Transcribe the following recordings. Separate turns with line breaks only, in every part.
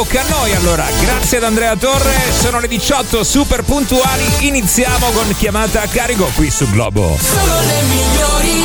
tocca a noi allora. Grazie ad Andrea Torre, sono le 18 super puntuali, iniziamo con chiamata a carico qui su Globo.
Sono le migliori.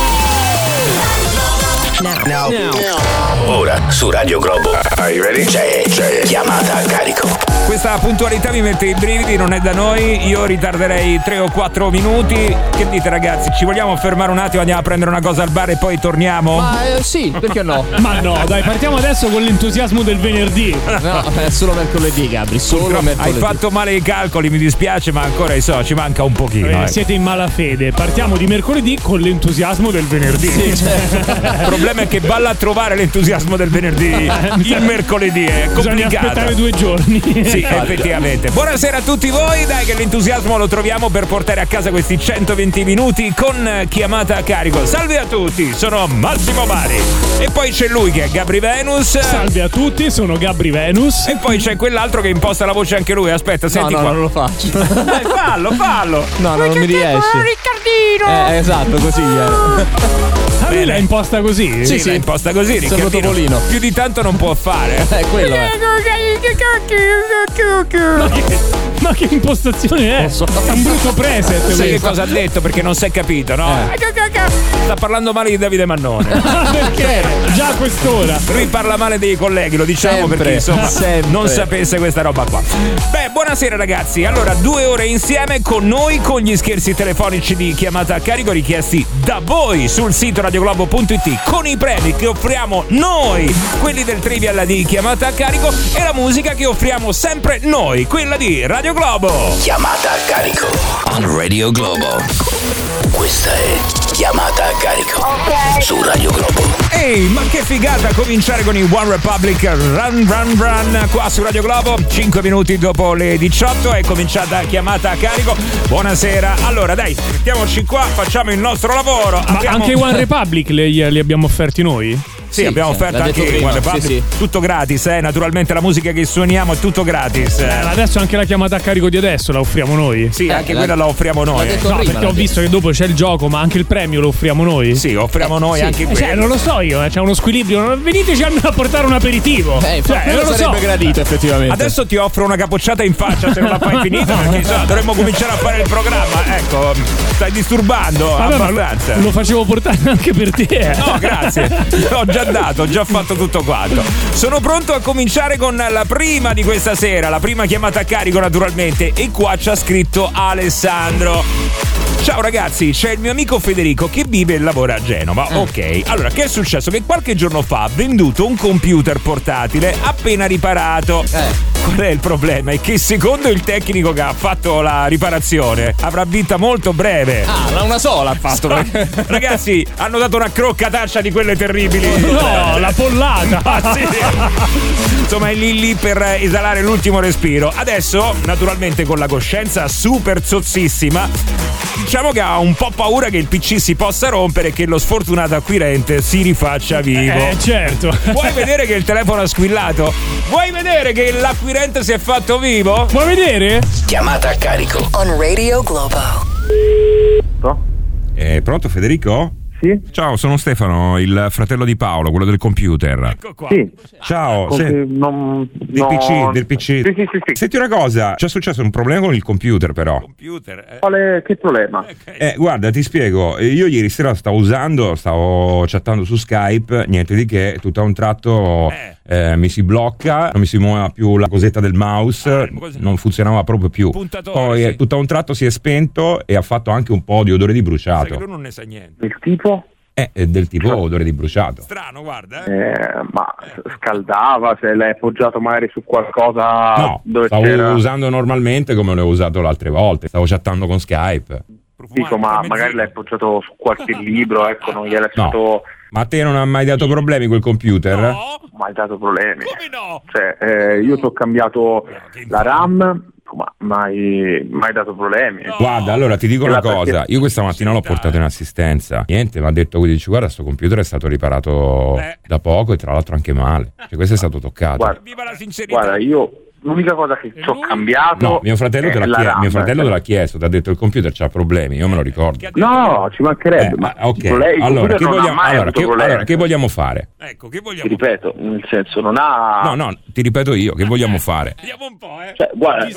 Now. Ora su Radio Globo. Are you ready? C'è chiamata a carico.
Questa puntualità mi mette i brividi, non è da noi, io ritarderei 3 o 4 minuti. Che dite ragazzi, ci vogliamo fermare un attimo, andiamo a prendere una cosa al bar e poi torniamo?
Ma sì, perché no?
Ma no, dai, partiamo adesso con l'entusiasmo del venerdì.
No, è solo mercoledì, Gabri, solo mercoledì.
Hai fatto male i calcoli, mi dispiace, ma ancora ci manca un pochino.
Siete in malafede, partiamo di mercoledì con l'entusiasmo del venerdì.
Sì, certo.
Il problema è che valla a trovare l'entusiasmo del venerdì il mercoledì, è complicato.
Bisogna aspettare 2 giorni.
Sì, effettivamente. Buonasera a tutti voi, dai che l'entusiasmo lo troviamo per portare a casa questi 120 minuti con chiamata a carico. Salve a tutti, sono Massimo Bari. E poi c'è lui che è Gabri Venus.
Salve a tutti, sono Gabri Venus.
E poi c'è quell'altro che imposta la voce anche lui. Aspetta, senti
no,
qua.
non lo faccio.
Dai, fallo.
No, non mi riesce.
Riccardino.
Esatto, così
Lui l'ha imposta così?
Sì, l'ha imposta così, Riccardino. Più di tanto non può fare.
Quello è.
Ma che impostazione è? È un brutto preset.
Sai che cosa ha detto? Perché non si è capito, no? Sta parlando male di Davide Mannone.
Perché? Già a quest'ora.
Lui parla male dei colleghi, lo diciamo sempre, perché insomma non sapesse questa roba qua. Beh, buonasera ragazzi. Allora, 2 ore insieme con noi, con gli scherzi telefonici di chiamata a carico richiesti da voi sul sito radioglobo.it, con i premi che offriamo noi, quelli del trivial di chiamata a carico, e la musica che offriamo sempre noi, quella di Radio Globo.
Chiamata a carico on Radio Globo. Questa è chiamata a carico su Radio Globo.
Ehi, ma che figata cominciare con i One Republic Run qua su Radio Globo. 5 minuti dopo le 18 è cominciata chiamata a carico. Buonasera. Allora dai, mettiamoci qua, facciamo il nostro lavoro.
Ma anche One Republic li abbiamo offerti noi?
Sì, abbiamo offerto anche One Republic. Sì. Tutto gratis, naturalmente la musica che suoniamo è tutto gratis.
Adesso anche la chiamata a carico di adesso la offriamo noi.
Sì, anche quella la offriamo noi.
No, perché ho visto che dopo c'è il gioco, ma anche il premio lo offriamo noi.
Sì, offriamo noi anche quello.
Cioè, non lo so io, c'è uno squilibrio. Veniteci almeno a portare un aperitivo.
Non lo sarebbe gradito, effettivamente.
Adesso ti offro una capocciata in faccia se non la fai finita, perché dovremmo cominciare a fare il programma. Ecco, stai disturbando abbastanza.
Lo facevo portare anche per te.
No, grazie. Ho già fatto tutto quanto. Sono pronto a cominciare con la prima di questa sera, la prima chiamata a carico naturalmente, e qua c'ha scritto Alessandro. Ciao ragazzi, c'è il mio amico Federico che vive e lavora a Genova. Ok, allora che è successo? Che qualche giorno fa ha venduto un computer portatile appena riparato. Qual è il problema? È che secondo il tecnico che ha fatto la riparazione avrà vita molto breve.
Una sola ha fatto.
Ragazzi, hanno dato una croccataccia di quelle terribili.
No, la pollata.
Sì. Insomma, è lì per esalare l'ultimo respiro. Adesso, naturalmente con la coscienza super zozzissima, diciamo che ha un po' paura che il PC si possa rompere e che lo sfortunato acquirente si rifaccia vivo.
Certo.
Vuoi vedere che il telefono ha squillato? Vuoi vedere che l'acquirente si è fatto vivo?
Vuoi vedere?
Chiamata a carico
On Radio Globo.
Pronto Federico?
Sì?
Ciao, sono Stefano, il fratello di Paolo, quello del computer. Ecco qua.
Sì.
Ciao, del PC.
Sì.
Senti una cosa, c'è successo un problema con il computer però.
Che problema?
Guarda, ti spiego. Io ieri sera stavo chattando su Skype, niente di che, tutto a un tratto mi si blocca, non mi si muoveva più la cosetta del mouse, non funzionava proprio più. Poi tutto a un tratto si è spento e ha fatto anche un po' di odore di bruciato.
Sai che lui non ne sa niente. Del tipo?
Del tipo odore di bruciato.
Strano, guarda. Ma scaldava, se l'hai appoggiato magari su qualcosa.
No,
dove
stavo
c'era...
usando normalmente come l'ho usato le altre volte. Stavo chattando con Skype.
Dico, ma magari l'hai appoggiato su qualche libro, ecco, non gli è lasciato...
Ma a te non ha mai dato problemi quel computer?
No, mai dato problemi.
Come no?
Cioè, io ti ho cambiato la RAM, ma mai dato problemi.
No. Guarda, allora ti dico una cosa, io questa mattina l'ho portato in assistenza, niente, mi ha detto, dice, guarda, sto computer è stato riparato da poco e tra l'altro anche male, cioè questo è stato toccato.
Guarda, io l'unica cosa che ci ho cambiato.
No, mio fratello te l'ha chiesto, ti ha detto il computer c'ha problemi, io me lo ricordo.
No, ci mancherebbe. Ma
ok,
lei,
allora
che
che vogliamo fare?
Ecco, che vogliamo? Ti ripeto, nel senso non ha.
No, ti ripeto io, che vogliamo fare?
Vediamo un po',
Cioè, guarda,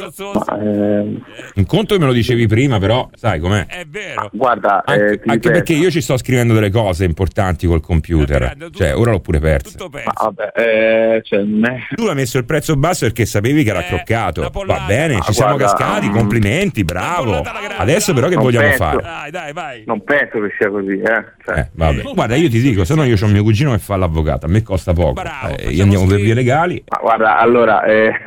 un conto che me lo dicevi prima, però sai com'è?
È vero.
Guarda,
anche perché io ci sto scrivendo delle cose importanti col computer. Cioè, ora l'ho pure perso.
Tutto perso.
Vabbè,
Tu hai messo il prezzo basso perché sapevi che era croccato. Va bene, ci siamo cascati, complimenti, bravo. Adesso però che vogliamo fare?
Dai, vai.
Non penso che sia così,
vabbè. Guarda, io ti dico, se no io c'ho mio cugino che fa l'avvocato, a me costa poco.
Bravo,
io andiamo per vie legali.
Ma guarda, allora,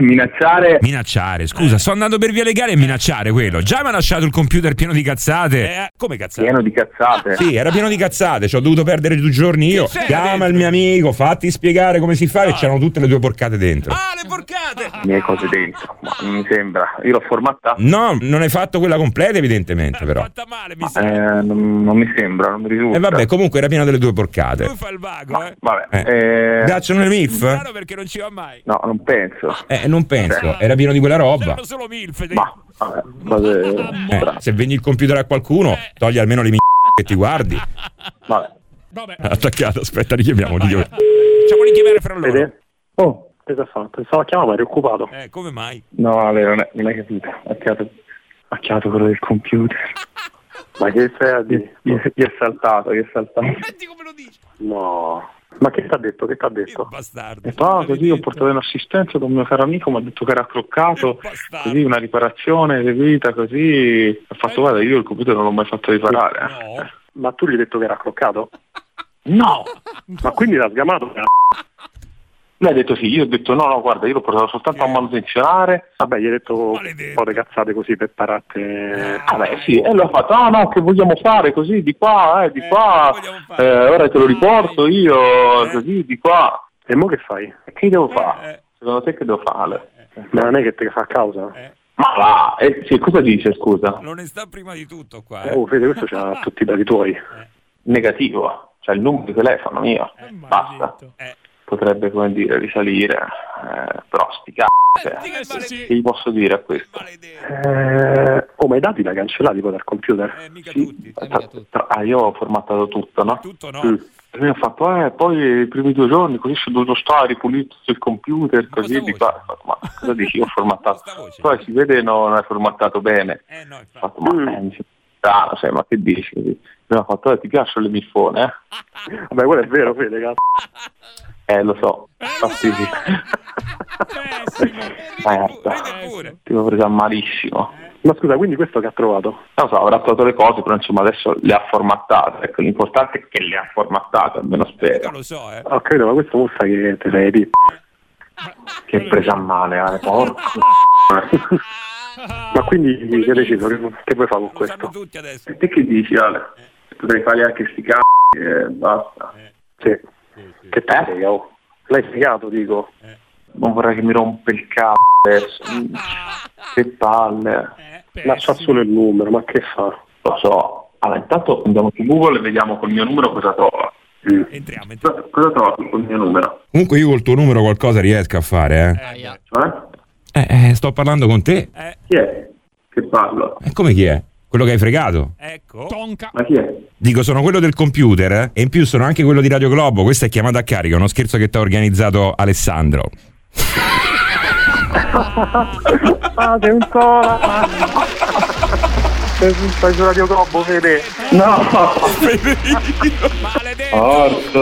Minacciare, scusa, sto andando per via legale e minacciare quello. Già mi ha lasciato il computer pieno di cazzate.
Come cazzate?
Pieno di cazzate?
Sì, era pieno di cazzate, ci ho dovuto perdere 2 giorni io. Chiama il mio amico, fatti spiegare come si fa e c'erano tutte le tue porcate dentro.
Le porcate!
Le mie cose dentro, ma non mi sembra. Io l'ho formattata.
No, non hai fatto quella completa evidentemente però.
Fatta male, mi sembra.
Non mi sembra, non mi risulta.
E vabbè, comunque era piena delle tue porcate.
Lui fa il vago,
Vabbè.
Piacciono le MILF?
Strano perché non ci va mai.
No, non penso.
Non penso, era pieno di quella roba.
C'erano solo MILF.
Ma vabbè, cose strane.
Se vendi il computer a qualcuno, togli almeno le che ti guardi.
Vabbè.
Attaccato, aspetta, richiamiamo.
Facciamo richiamare fra loro.
Vede? Oh, cosa ha fatto? Pensavo a chiamare, ma eri occupato.
Come mai?
No, vabbè, non hai capito. Ha chiamato quello del computer. Ma che sei? Gli è saltato.
Senti come lo dici.
No. Ma che ti ha detto?
Bastardo.
Così ho portato in assistenza da un mio caro amico, mi ha detto che era croccato, così una riparazione eseguita, così ha fatto guarda, io il computer non l'ho mai fatto riparare.
No.
Ma tu gli hai detto che era croccato? No! Ma quindi l'ha sgamato? Lei ha detto sì, io ho detto no, guarda, io l'ho portato soltanto a manutenzionare. Vabbè, gli hai detto un po' di cazzate così per parate. Vabbè, sì, e lui ha fatto, no, che vogliamo fare così, di qua, di qua, ora te lo riporto io, così, di qua. E mo che fai? Che devo fare? Secondo te che devo fare? Ma non è che te fa causa? Ma va, sì, cosa dice, scusa?
L'onestà prima di tutto qua.
Vedi, questo c'ha tutti i dati tuoi. Negativo, cioè il numero di telefono mio, basta. Potrebbe, come dire, risalire, però sti che gli posso dire a questo? Ma i dati li hai cancellati poi dal computer?
Mica tutti.
Io ho formattato tutto, no?
Tutto no.
E mi ha fatto, poi i primi 2 giorni così sono dovuto stare ripulito sul computer, così di qua. Ma cosa dici? Io ho formattato. Poi si vede non hai formattato bene.
No,
ho fatto, ma che dici? Così. Mi ha fatto, ti piacciono le milfone? Vabbè, quello è vero, Fede, cazzo. Lo so. Ti ho preso malissimo. Ma scusa, quindi questo che ha trovato? Non so, avrà trovato le cose, però insomma adesso le ha formattate. Ecco, l'importante è che le ha formattate, almeno spero.
Lo so,
Ho capito, ma questo mostra che te sei di che è presa a male, porco. Ma quindi che hai deciso? Che vuoi fare con questo?
Tutti adesso.
E te che dici, Ale? Potrei fare anche sti c***i e basta. Sì. Che te frega, oh. L'hai spiegato, dico. Non vorrei che mi rompe il cazzo adesso. Che palle. Lascia solo il numero, ma che fa? Lo so. Allora, intanto andiamo su Google e vediamo col mio numero cosa trova.
Entriamo.
Cosa trovi col mio numero?
Comunque io col tuo numero qualcosa riesco a fare, sto parlando con te.
Chi è che parlo?
Come chi è? Quello che hai fregato?
Ecco.
Tonca. Ma chi è?
Dico, sono quello del computer, e in più sono anche quello di Radio Globo. Questa è chiamata a carico, uno scherzo che ti ha organizzato Alessandro.
Sei un sola. Stai su Radio Globo, Fede? No.
Maledetto.
Orco.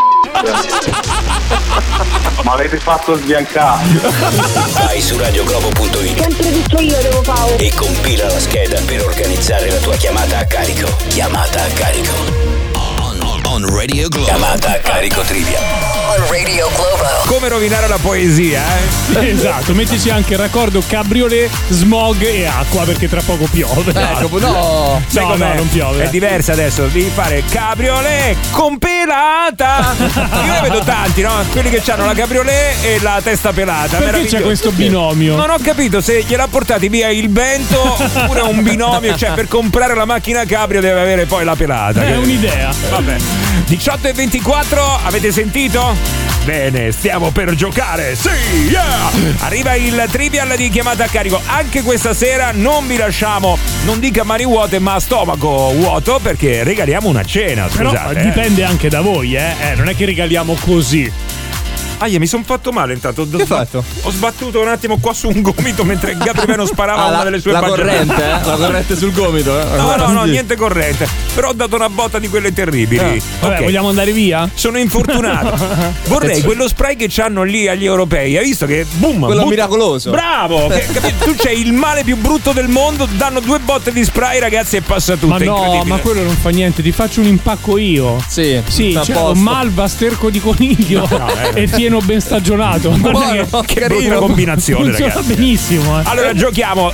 Ma avete fatto sbiancare.
Vai su radioglobo.it.
Sempre tutto io devo fare.
E compila la scheda per organizzare la tua chiamata a carico. Chiamata a carico. On Radio Globo. Chiamata a carico trivia.
On Radio Globo.
Come rovinare la poesia,
Esatto, mettici anche il raccordo cabriolet, smog e acqua, perché tra poco piove.
No,
non piove.
È diversa adesso, devi fare cabriolet compilata. Io ne vedo tanti, no? Quelli che hanno la cabriolet e la testa pelata.
Perché c'è questo binomio?
Non ho capito se gliel'ha portati via il vento oppure un binomio, cioè per comprare la macchina cabrio deve avere poi la pelata.
È un'idea.
Vabbè. 18:24, avete sentito? Bene, stiamo per giocare, sì, yeah! Arriva il trivial di chiamata a carico. Anche questa sera non vi lasciamo, non dica mani vuote, ma stomaco vuoto, perché regaliamo una cena, scusate.
Però dipende anche da voi, non è che regaliamo così.
Mi sono fatto male intanto.
Che hai fatto?
Ho sbattuto un attimo qua su un gomito mentre Gabriele sparava una delle sue
la
baggianate.
corrente, la corrente sul gomito.
No, niente corrente. Però ho dato una botta di quelle terribili.
Vabbè,
Ok.
vogliamo andare via?
Sono infortunato. Vorrei quello spray che c'hanno lì agli europei. Hai visto che boom?
Quello miracoloso.
Bravo! Tu c'hai il male più brutto del mondo, danno 2 botte di spray, ragazzi, e passa tutto.
Ma no,
incredibile.
ma quello non fa niente, ti faccio un impacco io.
Sì,
Sì,
a
c'è
posto.
un malva sterco di coniglio e pieno ben stagionato. Guarda
Che brutta combinazione,
funziona
ragazzi.
benissimo.
Allora giochiamo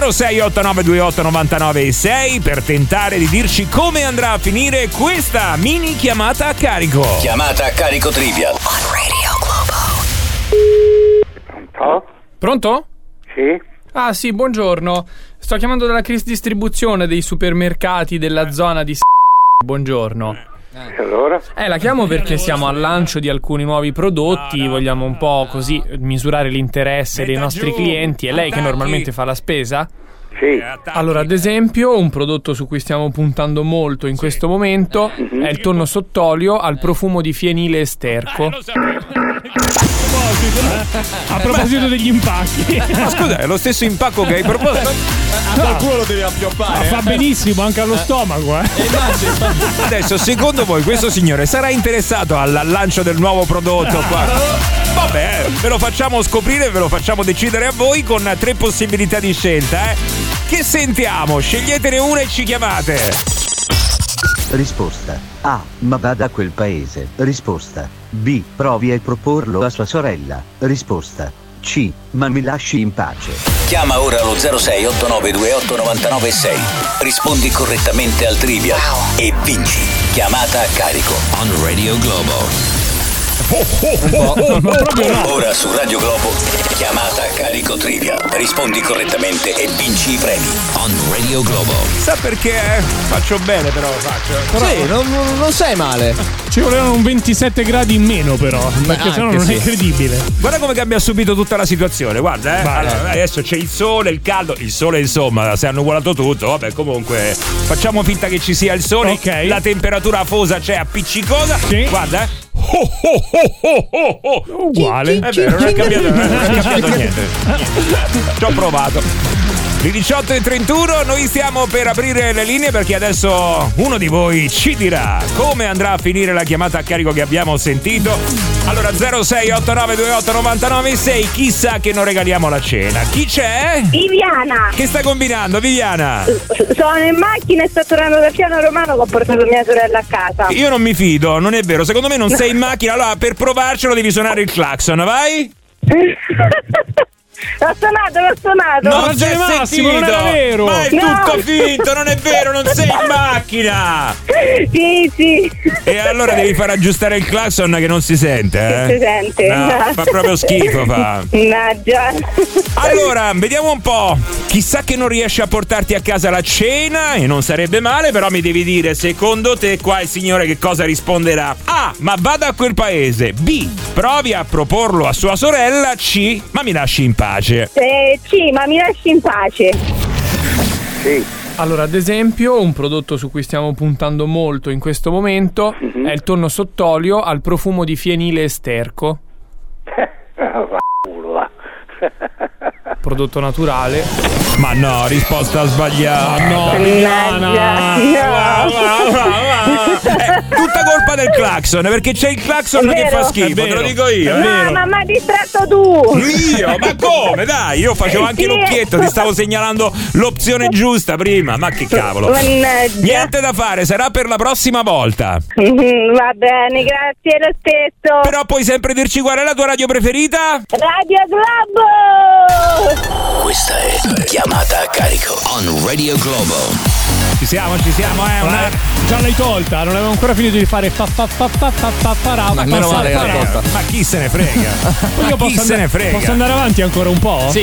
0689289996 per tentare di dirci come andrà a finire questa mini chiamata a carico.
Chiamata a carico trivial.
Pronto?
Sì?
Ah sì, buongiorno. Sto chiamando dalla Chris Distribuzione dei supermercati della zona di Buongiorno.
Allora?
La chiamo perché siamo al lancio di alcuni nuovi prodotti, vogliamo un po' così misurare l'interesse dei nostri clienti. È lei che normalmente fa la spesa?
Sì.
Allora, ad esempio, un prodotto su cui stiamo puntando molto in questo momento è il tonno sott'olio al profumo di fienile e sterco.
A proposito degli impacchi.
Ma scusa, è lo stesso impacco che hai proposto?
Qualcuno lo deve appioppare.
Fa benissimo anche allo stomaco,
Adesso, secondo voi, questo signore sarà interessato al lancio del nuovo prodotto qua? Vabbè, ve lo facciamo scoprire, ve lo facciamo decidere a voi con 3 possibilità di scelta, Che sentiamo? Sceglietene una e ci chiamate.
Risposta A. Ma vada a quel paese. Risposta B. Provi a proporlo a sua sorella. Risposta C. Ma mi lasci in pace.
Chiama ora allo 0689289996. Rispondi correttamente al trivial e vinci. Chiamata a carico on Radio Globo. Ora su Radio Globo, chiamata a carico trivia. Rispondi correttamente e vinci i premi on Radio Globo.
Sa perché? Faccio bene, però faccio.
Sì, non sei male.
Ci volevano un 27 gradi in meno, però. Perché sennò
anche
non è
sì.
credibile.
Guarda come cambia subito tutta la situazione, guarda, Allora, adesso c'è il sole, il caldo. Il sole, insomma, si è annuvolato tutto. Vabbè, comunque, facciamo finta che ci sia il sole.
Ok.
La temperatura afosa c'è appiccicosa.
Sì.
Guarda,
Uguale.
È vero, non è cambiato niente. Ci ho provato. Le 18:31, noi stiamo per aprire le linee perché adesso uno di voi ci dirà come andrà a finire la chiamata a carico che abbiamo sentito. Allora 0689289996, chissà che non regaliamo la cena. Chi c'è?
Viviana,
Che sta combinando, Viviana?
sono in macchina e sto tornando dal piano romano che ho portato mia sorella a casa.
Io non mi fido, non è vero, secondo me non sei in macchina, allora per provarcelo devi suonare il clacson, vai?
L'ho suonato.
No, ragione Massimo, non era vero.
Ma è tutto finto, non è vero, non sei in macchina.
Sì.
E allora devi far aggiustare il clacson che non si sente,
Si sente.
No, fa proprio schifo, fa.
Mannaggia.
Allora, vediamo un po'. Chissà che non riesci a portarti a casa la cena, e non sarebbe male, però mi devi dire, secondo te, qua il signore che cosa risponderà? A. Ma vada a quel paese. B. Provi a proporlo a sua sorella. C. Ma mi lasci in pace.
Sì, ma mi lasci in pace.
Sì.
Allora, ad esempio, un prodotto su cui stiamo puntando molto in questo momento è il tonno sott'olio al profumo di fienile e sterco. Prodotto naturale.
Ma no, risposta sbagliata.
No,
Mannaggia.
Tutta colpa del clacson, perché c'è il clacson
È
che
vero.
fa schifo,
È
te lo
vero.
dico io.
No, ma mi hai distratto tu.
Io? Ma come? Dai, io facevo anche
Sì.
l'occhietto, ti stavo segnalando l'opzione giusta prima, ma che cavolo.
Mannaggia.
Niente da fare, sarà per la prossima volta.
Va bene, grazie lo stesso.
Però puoi sempre dirci qual è la tua radio preferita?
Radio Globo.
Questa è chiamata a carico on Radio Globo.
Ci siamo, una...
Già l'hai tolta, non avevo ancora finito di fare
Ma meno male che l'ha tolta.
Ma chi se ne frega?
Io
Chi se ne frega?
Posso andare avanti ancora un po'?
Sì.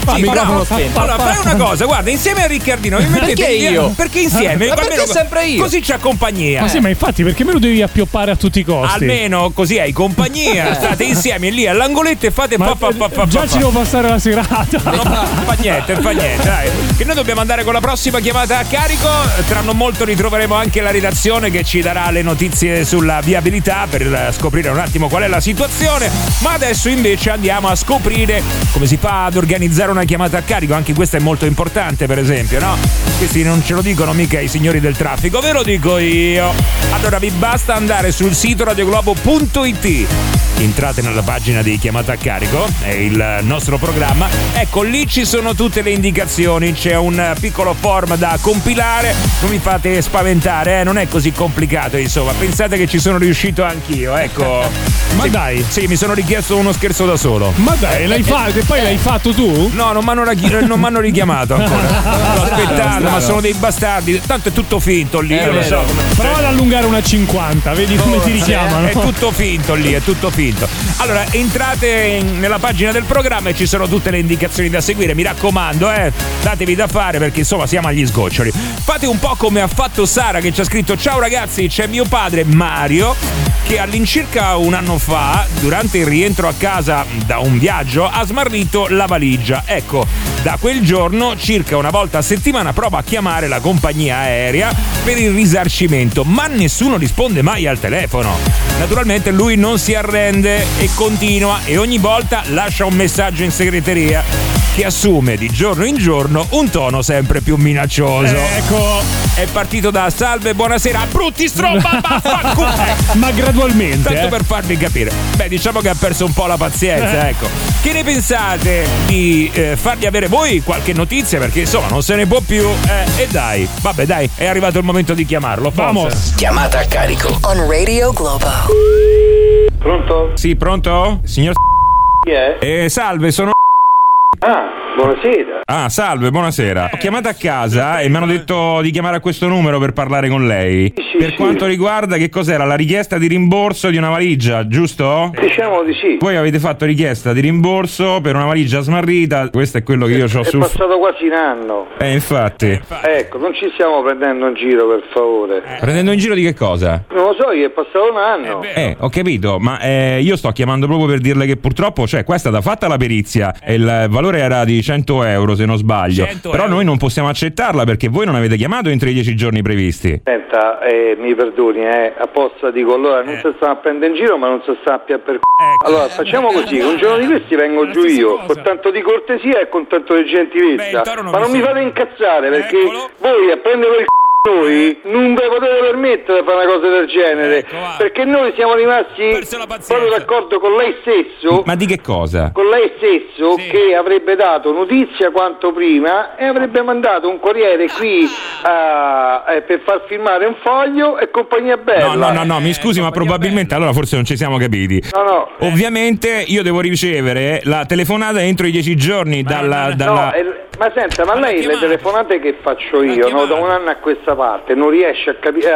Allora, fai una cosa, guarda, insieme a Riccardino mi mettete
Perché io?
Perché insieme?
Ma perché sempre io?
Così c'ha compagnia.
Ma sì, ma infatti perché me lo devi appioppare a tutti i costi?
Almeno così hai compagnia, state insieme lì all'angoletto e fate
già ci devo passare la serata.
No, fa niente, dai. Che noi dobbiamo andare con la prossima chiamata a carico. Tra non molto ritroveremo anche la redazione che ci darà le notizie sulla viabilità per scoprire un attimo qual è la situazione. Ma adesso invece andiamo a scoprire come si fa ad organizzare una chiamata a carico. Anche questa è molto importante, per esempio, no? Questi non ce lo dicono mica i signori del traffico, ve lo dico io. Allora vi basta andare sul sito radioglobo.it. Entrate nella pagina di chiamata a carico, è il nostro programma. Ecco, lì ci sono tutte le indicazioni, c'è un piccolo form da compilare. Non vi fate spaventare, non è così complicato, insomma. Pensate che ci sono riuscito anch'io, ecco.
Ma
sì,
dai.
Sì, mi sono richiesto uno scherzo da solo.
Ma dai, l'hai fatto e poi l'hai fatto tu?
No, non mi hanno richiamato ancora. Sto aspettando, ma sono dei bastardi. Tanto è tutto finto lì, io lo so.
Prova ad allungare una 50, vedi come ti richiamano.
È tutto finto lì, è tutto finto. Allora, entrate nella pagina del programma e ci sono tutte le indicazioni da seguire. Mi raccomando, datevi da fare perché insomma siamo agli sgoccioli. Fate un po' come ha fatto Sara, che ci ha scritto: ciao ragazzi, c'è mio padre Mario che all'incirca un anno fa, durante il rientro a casa da un viaggio, ha smarrito la valigia. Ecco, da quel giorno, circa una volta a settimana, prova a chiamare la compagnia aerea per il risarcimento, ma nessuno risponde mai al telefono. Naturalmente lui non si arrende e continua, e ogni volta lascia un messaggio in segreteria che assume di giorno in giorno un tono sempre più minaccioso.
Ecco,
è partito da salve, buonasera, brutti stromba, vaffanculo.
Ma gradualmente.
Tanto per farvi capire. Beh, diciamo che ha perso un po' la pazienza, ecco. Che ne pensate di fargli avere voi qualche notizia? Perché insomma non se ne può più. E dai, vabbè dai, è arrivato il momento di chiamarlo.
Vamos. Chiamata a carico.
On Radio Globo.
Pronto?
Sì, pronto? Signor
Chi è?
salve, sono...
Ah, buonasera.
Ah, salve, buonasera. Ho chiamato a casa e mi hanno detto di chiamare a questo numero per parlare con lei.
Sì,
per quanto riguarda che cos'era? La richiesta di rimborso di una valigia, giusto?
Diciamo di sì.
Voi avete fatto richiesta di rimborso per una valigia smarrita. Questo è quello che io ho sul...
È passato quasi un anno.
Infatti.
Ecco, non ci stiamo prendendo in giro, per favore.
Prendendo in giro di che cosa?
Non lo so, è passato un anno.
Ho capito, ma io sto chiamando proprio per dirle che purtroppo, cioè, qua è stata fatta la perizia e il valore era di 100 euro, se non sbaglio. Però noi non possiamo accettarla perché voi non avete chiamato entro i 10 giorni previsti.
Senta, mi perdoni, apposta dico, allora non si sta a prendere in giro, ma non si sta più a per Allora facciamo così, un giorno di questi vengo giù io, con tanto di cortesia e con tanto di gentilezza. Ma non mi fate incazzare perché voi a prendere il noi non ve potete permettere di fare una cosa del genere, perché noi siamo rimasti proprio d'accordo con lei stesso.
Ma di che cosa?
Con lei stesso, che avrebbe dato notizia quanto prima e avrebbe mandato un corriere qui per far firmare un foglio e compagnia bella.
No, mi scusi, ma probabilmente allora forse non ci siamo capiti.
No.
Ovviamente io devo ricevere la telefonata entro i 10 giorni dalla...
Ma senta, ma lei le telefonate che faccio io, no, da un anno a questa parte non riesce a capire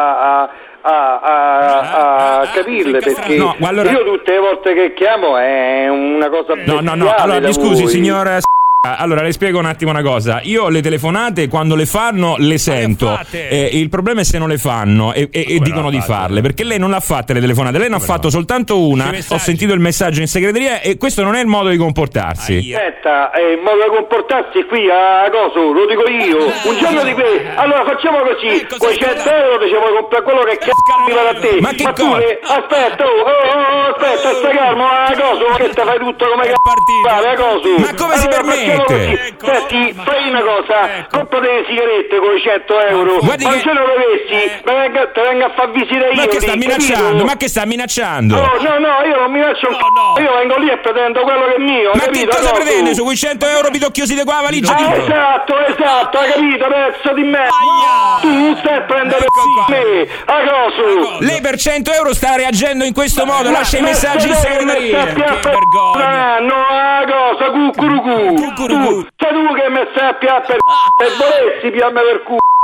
a capirle, perché io tutte le volte che chiamo è una cosa bestiale.
No, allora mi scusi,
voi.
signora. Allora le spiego un attimo una cosa. Io le telefonate quando le fanno le sento, il problema è se non le fanno e dicono di farle, perché lei non l'ha fatte le telefonate, lei ne ha fatto soltanto una. Ho sentito il messaggio in segreteria e questo non è il modo di comportarsi.
Aspetta, il modo di comportarsi qui a coso, lo dico io. Un giorno di qui, allora facciamo così, con 100 euro diciamo comprare quello che mi va da te.
Ma che
cosa? Aspetta, aspetta, stai calmo, a coso, che te fai tutto come a coso.
Ma come si permette?
Senti, fai una cosa, compra delle sigarette con i 100 euro. Ma se non lo avessi, te vengo a far visita io.
Ma che sta minacciando? Ma che sta minacciando?
No, io non minaccio un c***o. Io vengo lì e pretendo quello che è mio.
Ma che cosa pretende? Su quei 100 euro pidocchiosi di qua valigia?
Esatto, hai capito, pezzo di me. Tu stai a prendere me. A coso.
Lei per 100 euro sta reagendo in questo modo, lascia i messaggi in segreteria. Che vergogna.
No, a cosa, cucurucu. Sei tu che mi stai a piappare e volessi piamme per culo.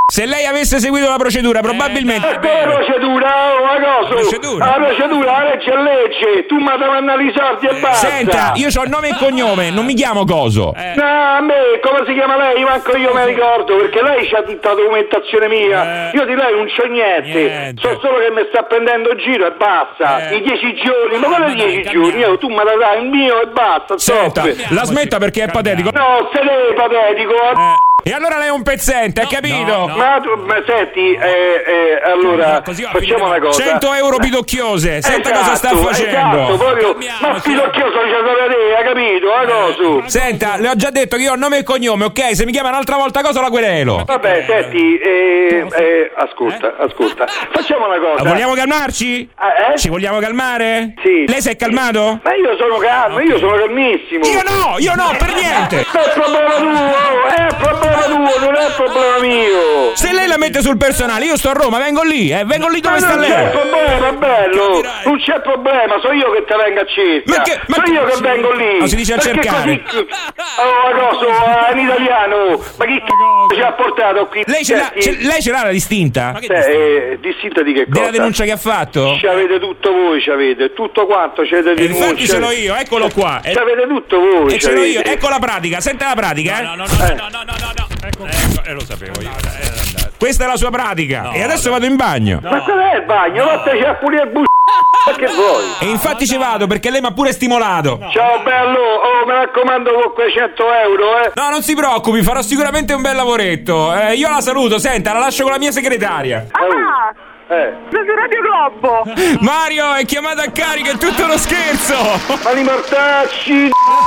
Se lei avesse seguito la procedura, probabilmente.
La procedura, la procedura, la legge è legge. Tu mi devi analizzare e basta.
Senta, io ho nome e cognome, non mi chiamo Coso.
No, a me, come si chiama lei? Manco io me ricordo, perché lei c'ha tutta la documentazione mia. Io di lei non c'ho niente. So solo che mi sta prendendo giro e basta. I 10 giorni, ma quali 10 giorni? Tu me la dai il mio e basta.
Senta, la smetta perché è patetico.
No, se lei è patetico.
E allora lei è un pezzente, hai capito?
Ma senti, allora facciamo una cosa.
100 euro pidocchiose, senta cosa sta facendo.
Esatto, proprio. Ma pidocchioso c'è da vedere, hai capito?
Senta, le ho già detto che io ho nome e cognome, ok? Se mi chiama un'altra volta cosa la querelo.
Vabbè, senti, ascolta. Facciamo una cosa.
Vogliamo calmarci? Ci vogliamo calmare?
Sì.
Lei si è calmato?
Ma io sono calmo, io sono calmissimo.
Io no, per niente.
È problema tuo, è problema tuo, non è problema mio.
Se lei la mette sul personale, io sto a Roma, vengo lì dove sta lei.
Non c'è problema, bello. Non c'è problema, so io che te vengo a cercare. So io che vengo lì.
Non si dice a cercare.
In italiano. Ma chi ci ha portato qui?
Lei ce l'ha la distinta?
Distinta di che cosa?
Della denuncia che ha fatto?
Ci avete tutto voi, ci avete tutto quanto, ci avete denuncia.
Infatti ce l'ho io, eccolo qua.
Ci avete tutto voi.
E ce l'ho io, ecco la pratica, sente la pratica,
No. Ecco, lo sapevo io.
Questa è la sua pratica. E adesso vado in bagno.
Ma qual è il bagno? Vattene a pulire il ma che vuoi?
E infatti ci vado perché lei mi ha pure stimolato.
Ciao bello, mi raccomando con quei 100 euro,
No, non si preoccupi, farò sicuramente un bel lavoretto. Io la saluto, senta, la lascio con la mia segretaria.
Sono su Radio Globo.
Mario, è chiamata a carico, è tutto uno scherzo.
Ma li mortacci.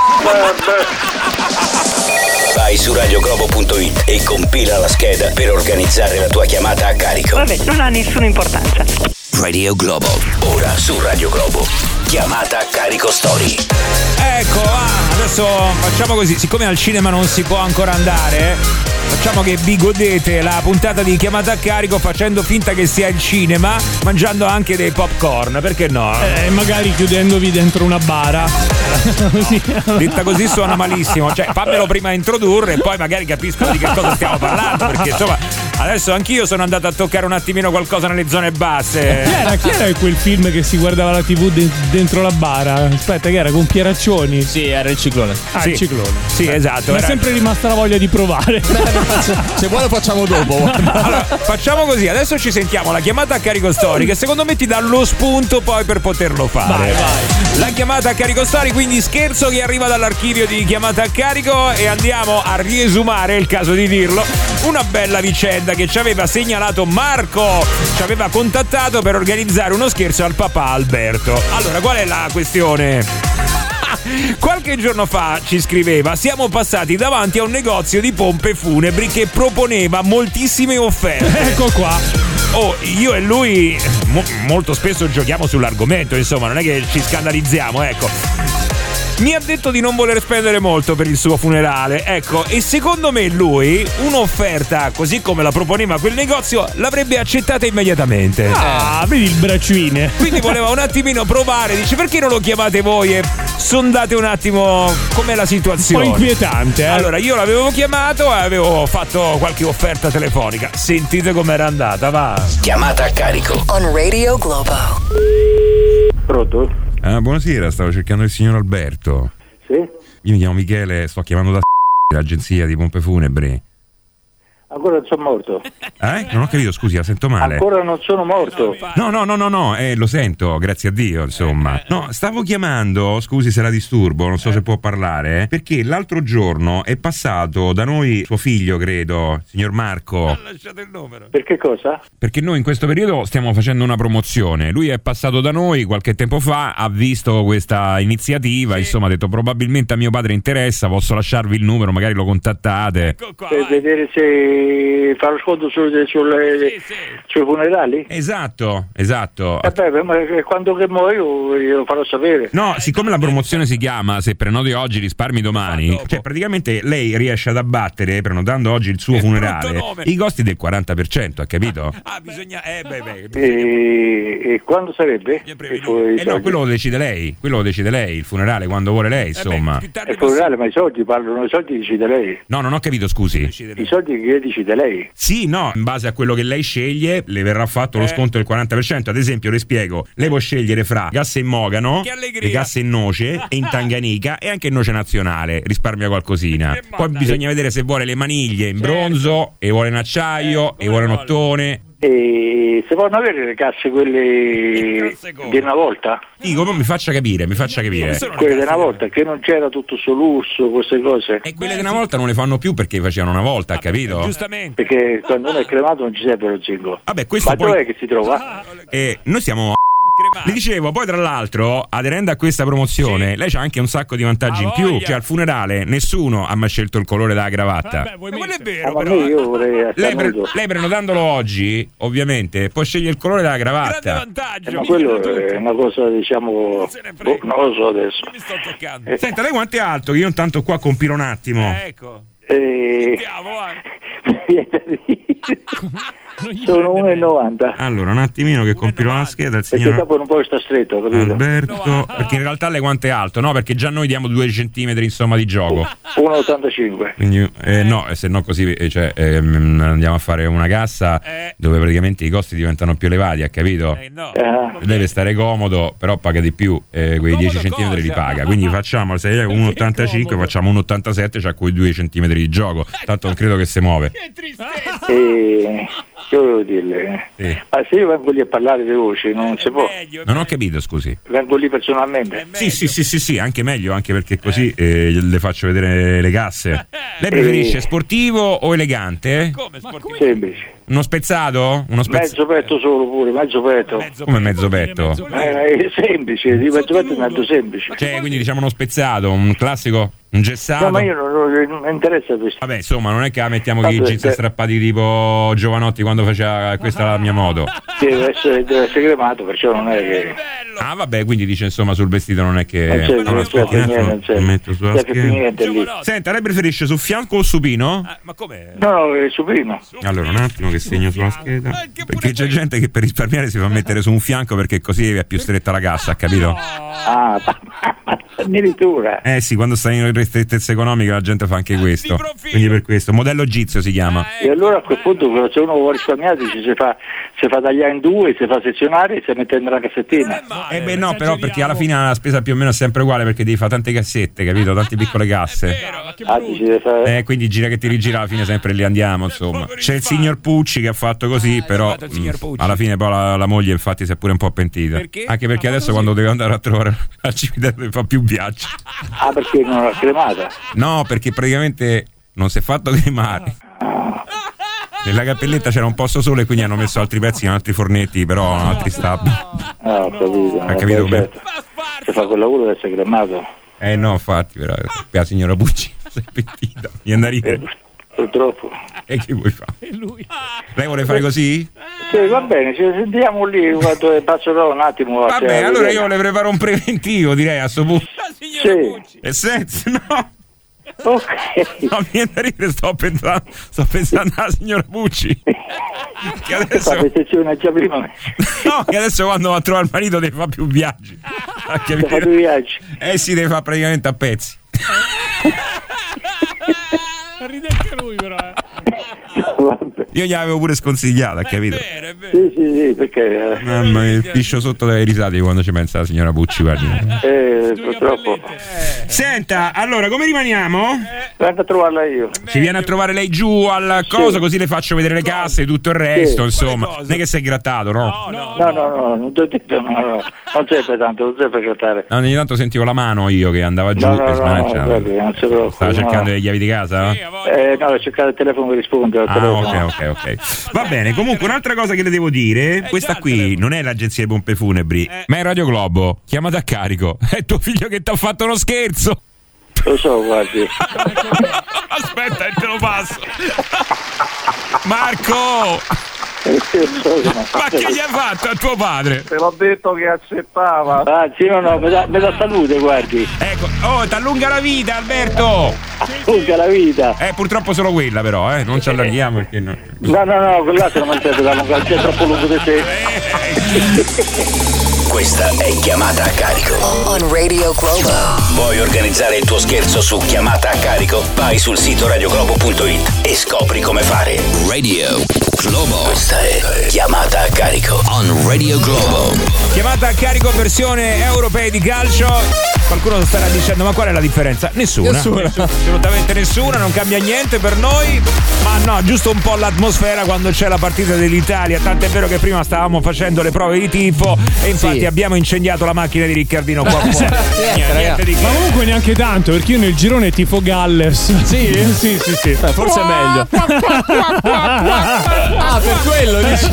Vai su radioglobo.it e compila la scheda per organizzare la tua chiamata a carico.
Vabbè, non ha nessuna importanza.
Radio Globo, ora su Radio Globo. Chiamata a carico story.
Ecco, adesso facciamo così, siccome al cinema non si può ancora andare, facciamo che vi godete la puntata di chiamata a carico facendo finta che sia il cinema, mangiando anche dei popcorn, perché no?
Magari chiudendovi dentro una bara. Così.
Detta così suona malissimo, cioè fammelo prima introdurre e poi magari capiscono di che cosa stiamo parlando, perché insomma adesso anch'io sono andato a toccare un attimino qualcosa nelle zone basse.
Chi era quel film che si guardava la TV dentro la bara? Aspetta, che era con Pieraccioni?
Sì, era il Ciclone.
Sì.
Il Ciclone.
Sì, esatto.
Mi è sempre rimasta la voglia di provare.
Se vuole facciamo dopo.
Allora, facciamo così, adesso ci sentiamo la chiamata a carico story che secondo me ti dà lo spunto poi per poterlo fare.
Vai.
La chiamata a carico story, quindi scherzo che arriva dall'archivio di chiamata a carico e andiamo a riesumare, è il caso di dirlo, una bella vicenda che ci aveva segnalato Marco, ci aveva contattato per organizzare uno scherzo al papà Alberto. Allora, qual è la questione? Qualche giorno fa ci scriveva: siamo passati davanti a un negozio di pompe funebri che proponeva moltissime offerte.
Ecco qua.
Io e lui molto spesso giochiamo sull'argomento, insomma, non è che ci scandalizziamo, ecco. Mi ha detto di non voler spendere molto per il suo funerale, ecco, e secondo me lui un'offerta così come la proponeva quel negozio l'avrebbe accettata immediatamente.
Vedi il braccine.
Quindi voleva un attimino provare, dice: perché non lo chiamate voi e sondate un attimo com'è la situazione?
Un po' inquietante,
Allora io l'avevo chiamato e avevo fatto qualche offerta telefonica. Sentite com'era andata, va.
Chiamata a carico.
On Radio Globo.
Pronto?
Buonasera, stavo cercando il signor Alberto.
Sì?
Io mi chiamo Michele, sto chiamando da l'agenzia di pompe funebri.
Ancora non sono morto.
Non ho capito, scusi, la sento male.
Ancora non sono morto.
No, lo sento, grazie a Dio, insomma. No, stavo chiamando, scusi se la disturbo, non so se può parlare, perché l'altro giorno è passato da noi suo figlio, credo, signor Marco.
Lasciate il numero.
Per che cosa?
Perché noi in questo periodo stiamo facendo una promozione. Lui è passato da noi qualche tempo fa, ha visto questa iniziativa, insomma ha detto probabilmente a mio padre interessa, posso lasciarvi il numero, magari lo contattate.
Ecco qua,
per vedere se fa lo sconto sui funerali?
Esatto.
Vabbè, ma quando che muoio io lo farò sapere.
No, siccome la promozione si chiama Se prenoti oggi risparmi domani, cioè praticamente lei riesce ad abbattere, prenotando oggi il suo funerale, i costi del 40%, ha capito?
Bisogna
e quando sarebbe?
No, quello lo decide lei, il funerale quando vuole lei, insomma.
Il funerale, ma i soldi, parlano i soldi, decide lei.
No, non ho capito, scusi.
I soldi che decide lei.
Sì, no, in base a quello che lei sceglie le verrà fatto lo sconto del 40%. Ad esempio, le spiego, lei può scegliere fra gasse in mogano, le gasse in noce e in tanganica e anche in noce nazionale, risparmia qualcosina. Poi bisogna vedere se vuole le maniglie in bronzo, e vuole in acciaio, e vuole in ottone.
E se possono avere le casse quelle di una volta?
Dico, mi faccia capire.
Quelle di una volta, che non c'era tutto sto lusso, queste cose.
E quelle di una volta non le fanno più perché facevano una volta, capito?
Giustamente.
Perché quando uno è cremato non ci serve lo zinco.
Vabbè, questo
ma
poi...
dov'è che si trova?
Noi siamo... Le dicevo, poi tra l'altro, aderendo a questa promozione, lei c'ha anche un sacco di vantaggi in più. Cioè, al funerale nessuno ha mai scelto il colore della cravatta.
Ma quello è vero,
ma
però.
io vorrei
lei prenotandolo oggi, ovviamente, può scegliere il colore della cravatta.
Grande vantaggio.
ma quello è una cosa, diciamo, non lo so adesso.
Mi sto toccando.
Senta, lei quanto è alto? Che io intanto qua compilo un attimo.
Ecco.
Sono 1,90.
Allora, un attimino che compilo la scheda. Il
Perché
signor
dopo non può stare stretto, capito?
Alberto, perché in realtà lei quanto è alto? No, perché già noi diamo 2 centimetri insomma di gioco.
1,85.
Quindi no, se no così andiamo a fare una cassa dove praticamente i costi diventano più elevati, ha capito? Deve stare comodo, però paga di più, quei 10 centimetri li paga. Quindi facciamo, se è 1,85 facciamo 1,87, c'ha quei 2 centimetri di gioco. Tanto non credo che si muove.
Che volevo dirle? Ma se io vengo lì a parlare veloce non si può.
Non ho capito, scusi.
Vengo lì personalmente.
Sì, anche meglio, anche perché così le faccio vedere le casse. Lei preferisce sportivo o elegante?
Come sportivo?
Semplice.
Uno spezzato?
Mezzo petto solo pure, mezzo petto.
Come mezzo petto?
È semplice, di mezzo petto è mezzo semplice.
Cioè, quindi diciamo uno spezzato, un classico, un gessato.
No, ma io non mi interessa questo.
Vabbè, insomma, non è che mettiamo che i jeans strappati tipo Giovanotti quando faceva questa è la mia moto.
Deve essere cremato, perciò non è che...
Ah, vabbè, quindi dice insomma sul vestito non è che...
Non c'è
metto sulla
niente lì.
Senta, lei preferisce su fianco o supino?
Ma com'è?
No, è supino.
Allora, un attimo che segno sulla scheda. Perché c'è gente che per risparmiare si fa mettere su un fianco perché così è più stretta la cassa, capito?
Ah, addirittura.
Sì, quando stai in ristrettezza economica la gente fa anche questo. Quindi per questo. Modello Gizio si chiama.
E allora a quel punto se uno vuole risparmiare dice si fa tagliare in due, si fa sezionare e si mette nella cassettina.
Beh no, però perché alla fine la spesa più o meno è sempre uguale perché devi fare tante cassette, capito? Tante piccole casse. Quindi gira che ti rigira alla fine sempre lì andiamo, insomma. C'è il signor Pucci che ha fatto così, però alla fine poi la moglie infatti si è pure un po' pentita. Anche perché adesso quando deve andare a trovare al cimitero fa più viaggi.
Ah, perché non l'ha cremata?
No, perché praticamente non si è fatto cremare. Nella cappelletta c'era un posto solo e quindi hanno messo altri pezzi in altri fornetti, però in altri stabili.
Ho capito.
Ha capito come?
Se fa quel lavoro deve essere cremato.
No, infatti, però la signora Pucci si è pentita. Mi andare a ridere.
Purtroppo.
E che vuoi fare? Lei vuole fare così?
Sì, va bene, ci sentiamo lì quando passerò un attimo.
Vabbè, allora io le preparo un preventivo, direi a sto punto.
Sì.
E senza, no.
Ok.
No, mi viene da ridere, sto pensando alla signora Pucci. Che adesso...
già prima.
No, che adesso quando va a trovare il marito deve fare più viaggi.
Deve fare 2 viaggi.
Si deve fare praticamente a pezzi.
Ride anche lui però.
Io gliel'avevo pure sconsigliata, capito?
Sì, perché
mamma mia, piscio sotto dalle risate quando ci pensa la signora Pucci, guardi.
Purtroppo.
Senta, allora come rimaniamo?
Vengo a trovarla io.
Ci viene a trovare lei giù al coso, così le faccio vedere le casse e tutto il resto, insomma. Non è che sei grattato, no?
No, non ti ho detto, no. Non serve tanto, non serve grattare.
No, ogni tanto sentivo la mano io che andava giù e smanacciava. Stava cercando le chiavi di casa?
No, ho cercato il telefono che risponde.
Ok. Va bene, comunque un'altra cosa che le devo dire, questa qui non è l'agenzia di pompe funebri, ma è Radio Globo, chiamata a carico. È tuo figlio che ti ha fatto uno scherzo.
Lo so, guardi.
Aspetta, te lo passo.
Marco! Ma che gli hai fatto a tuo padre?
Te l'ho detto che accettava. Anzi, no, me da salute, guardi.
Ecco, t'allunga la vita, Alberto.
Allunga la vita.
Purtroppo solo quella, però, non ci allarghiamo perché no.
No, quell'altro non serve da allungare, c'è troppo lungo di te.
Questa è Chiamata a Carico.
On Radio Globo.
Vuoi organizzare il tuo scherzo su Chiamata a Carico? Vai sul sito radioglobo.it e scopri come fare. Radio Globo. Questa è Chiamata a Carico. On Radio Globo.
Chiamata a Carico versione europea di calcio. Qualcuno starà dicendo: ma qual è la differenza? Nessuna. Assolutamente nessuna, non cambia niente per noi. Ma no, giusto un po' l'atmosfera quando c'è la partita dell'Italia. Tant'è vero che prima stavamo facendo le prove di tifo e infatti abbiamo incendiato la macchina di Riccardino qua fuori. Niente di che.
Ma comunque neanche tanto, perché io nel girone tifo Galles.
Sì?
Sì.
Forse è meglio. Ah, per quello dici.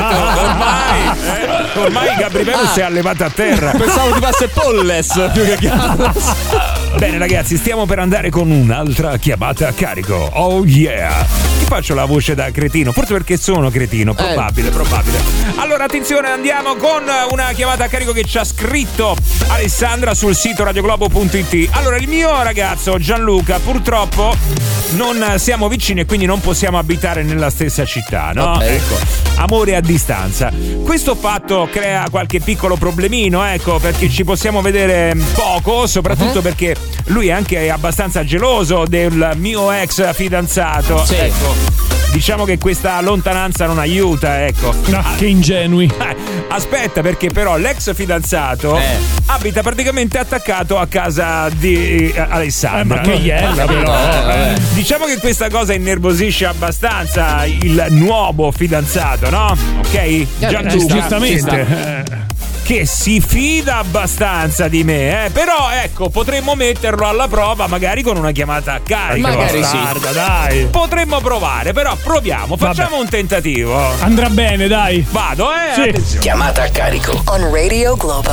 Ormai Gabriello si è allevato a terra.
Pensavo ti fosse Polles più che Galles.
Bene ragazzi, stiamo per andare con un'altra chiamata a carico. Oh yeah! Ti faccio la voce da cretino, forse perché sono cretino, probabile. Allora attenzione, andiamo con una chiamata a carico che ci ha scritto Alessandra sul sito radioglobo.it. Allora, il mio ragazzo Gianluca purtroppo non siamo vicini e quindi non possiamo abitare nella stessa città, no?
Okay.
Ecco, amore a distanza. Questo fatto crea qualche piccolo problemino, ecco, perché ci possiamo vedere poco, soprattutto perché lui è anche abbastanza geloso del mio ex fidanzato.
Sì.
Ecco, diciamo che questa lontananza non aiuta, ecco.
No, che ingenui.
Aspetta, perché però l'ex fidanzato abita praticamente attaccato a casa di Alessandra.
Ma che iella però.
Diciamo che questa cosa innervosisce abbastanza il nuovo fidanzato, no? Ok? Gianluca,
Giustamente.
che si fida abbastanza di me, però ecco, potremmo metterlo alla prova magari con una chiamata a carico.
Magari
bastarda, dai. Potremmo provare, però proviamo, facciamo un tentativo.
Andrà bene, dai.
Vado,
Sì.
Attenzione.
Chiamata a Carico.
On Radio Globo.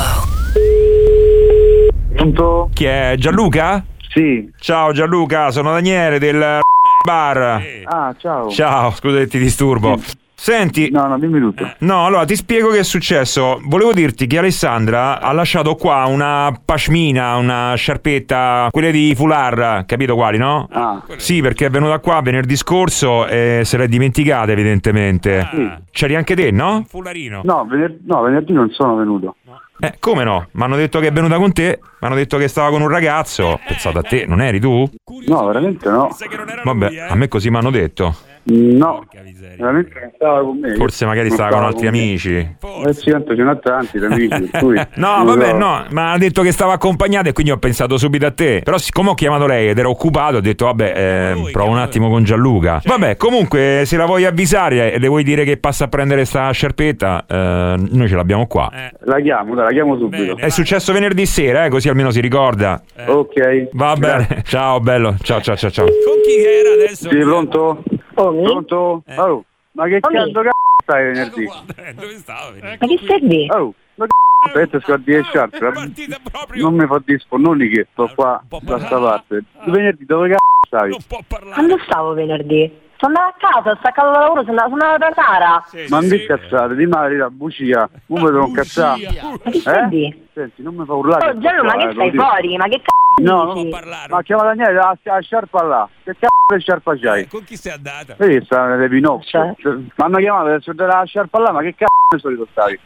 Pronto?
Chi è? Gianluca?
Sì.
Ciao Gianluca, sono Daniele del bar.
Ah, ciao.
Ciao, scusa che ti disturbo. Senti,
No, dimmi tutto.
no, allora ti spiego che è successo. Volevo dirti che Alessandra ha lasciato qua una pashmina, una sciarpetta, quelle di foulard, capito quali, no?
Ah.
Sì, perché è venuta qua venerdì scorso e se l'è dimenticata evidentemente. C'eri anche te, no? Fullarino.
No, venerdì non sono venuto.
Come no? Mi hanno detto che è venuta con te, mi hanno detto che stava con un ragazzo. Ho pensato a te, non eri tu?
No, veramente no.
Vabbè, a me così mi hanno detto.
No, veramente non stava con me.
Forse magari stava con altri amici.
Sì, tanto ce n'ho tanti di amici, per cui...
No, vabbè, no, ma ha detto che stava accompagnata e quindi ho pensato subito a te. Però siccome ho chiamato lei ed ero occupato, ho detto vabbè, provo un attimo con Gianluca. Vabbè, comunque se la vuoi avvisare e le vuoi dire che passa a prendere sta sciarpetta, noi ce l'abbiamo qua.
La chiamo subito.
È successo venerdì sera, così almeno si ricorda.
Ok.
Va bene. Ciao bello. Ciao. Con
chi era adesso? Sì, pronto? Pronto? Oh, ma che cazzo stai venerdì?
Dove stavo venerdì?
Ma chi servi?
Oh, ma che aspetta, scordi le sciarpe. Non mi fa dispo, non li che sto qua da sta parte. Venerdì dove cazzo stavi?
Quando stavo venerdì? Sono andata a casa, staccato da lavoro, sono andata da Sara.
Ma non vi cazzate, dimmi la verità, bugia. Non mi devo cazzare.
Ma chi servi?
Senti, non mi fa urlare.
Oh Gianlu, ma che stai fuori? Ma che cazzo?
No, non parlare. Ma chiama Daniele, la sciarpa là. Che cazzo di sciarpa c'hai?
Con chi sei andata?
Vedi, sta nelle pinocchie. Mi hanno chiamato adesso della sciarpa là, ma che cazzo di solito stavi?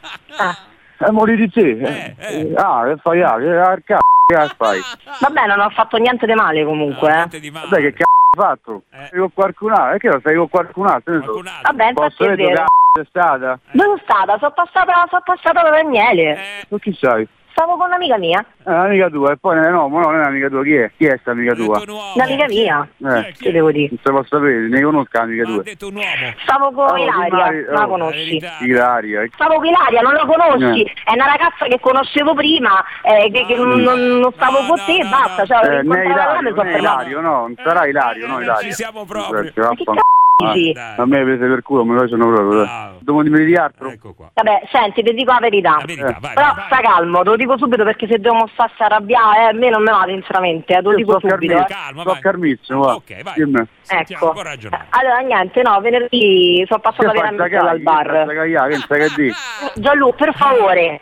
Mori di te. Che fai? Che cazzo fai?
Vabbè, non ho fatto niente di male comunque,
Vabbè, che cazzo hai fatto? Sei con qualcun altro? Perché lo stai con qualcun altro?
Vabbè, infatti è vero.
È stata?
Dove sono stata? Sono passata da Daniele.
Con chi sei?
Stavo con un'amica mia.
Un'amica tua, e poi no, non è un'amica tua, chi è? Chi è sta amica tua?
Un'amica mia. Che devo dire?
Non se posso sapere, ne conosco l'amica tua.
Stavo con Ilaria, la conosci?
Ilaria.
Stavo con Ilaria, non la conosci? È una ragazza che conoscevo prima, che non stavo con te e basta. Cioè,
né Ilario, no, non sarà Ilario, no Ilaria.
Ci siamo proprio.
A me prese per culo, me lo sono proprio. Devo dire di altro.
Ecco qua.
Vabbè, senti, ti dico la verità. Però sta calmo, te lo dico subito perché se devo starsi arrabbiare, a me non me va sinceramente, te lo dico subito.
Sto calmissimo, va.
Ok, vai.
Ecco. Allora niente, no, venerdì sono passata veramente dal bar. Gianlu, per favore.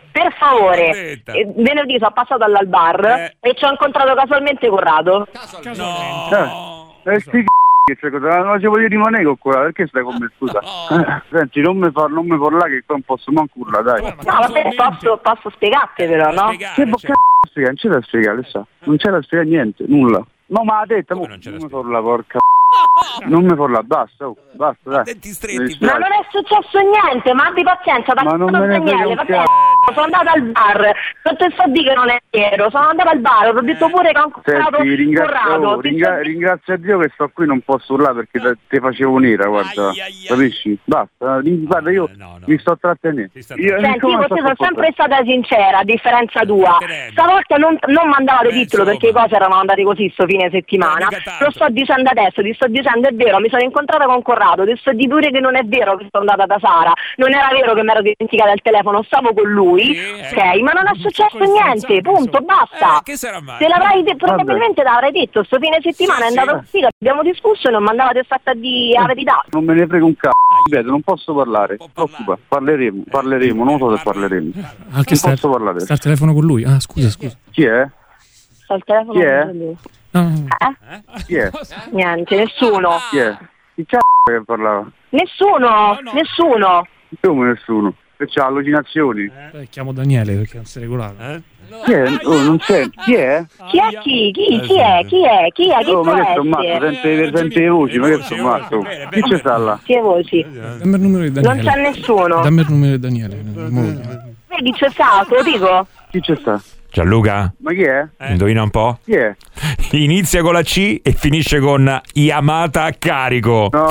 Venerdì sono passata dal bar e ci ho incontrato casualmente Corrado.
No.
non ci voglio rimanere con quella, perché stai con me, scusa? Senti, non mi parlare che qua non posso manco urlare, dai.
No, vabbè, posso spiegarti però, no?
Che bocca spiega, non c'è da spiegare, non c'è da spiegare niente, nulla. No, ma ha detto, non mi parla, porca. Non mi parla, basta, dai.
Denti stretti.
Ma non è successo niente, ma abbi pazienza,
ma non me ne frega un cazzo.
Sono andata al bar, non ti sto a dire che non è vero, sono andata al bar, ho detto pure che ho comprato Corrado.
Ringrazio a Dio che sto qui, non posso urlare perché te facevo nera, guarda, capisci? Basta, guarda, io mi sto trattenendo.
Senti, io sono sempre stata sincera, a differenza tua. Stavolta non mandavate titolo perché le cose erano andate così sto fine settimana. Lo sto dicendo adesso, ti sto dicendo è vero, mi sono incontrata con Corrado, ti sto di pure che non è vero che sono andata da Sara, non era vero che mi ero dimenticata il telefono, stavo con lui. Ok, ma non è successo niente, punto, basta.
Che sarà mai?
Probabilmente t'avrai detto, sto fine settimana è andato così, abbiamo discusso e non mandavate fatta di la verità.
Non me ne frega un cazzo, ripeto, non posso parlare. Preoccupa, parleremo, non so se parleremo.
Anche sta al telefono con lui. Ah, scusa.
Chi è?
Sta al telefono con lui.
Chi è?
Niente, nessuno.
Chi è? Chi c'è che parlava?
Nessuno.
Come nessuno? E c'ha allucinazioni.
Chiamo Daniele perché non si regolava.
Chi è? Oh, non c'è. Chi è?
Chi è chi? Chi è? Chi
ma che sono matto? Sente le voci, ma che sono matto? Chi c'è sta là?
Che voci?
Dammi il numero di Daniele.
Non c'è nessuno.
Dammi il numero di Daniele.
Vedi, c'è stato, lo dico.
Chi c'è sta?
Gianluca?
Ma chi è?
Indovina un po'?
Chi è?
Inizia con la C e finisce con Yamata a carico.
No,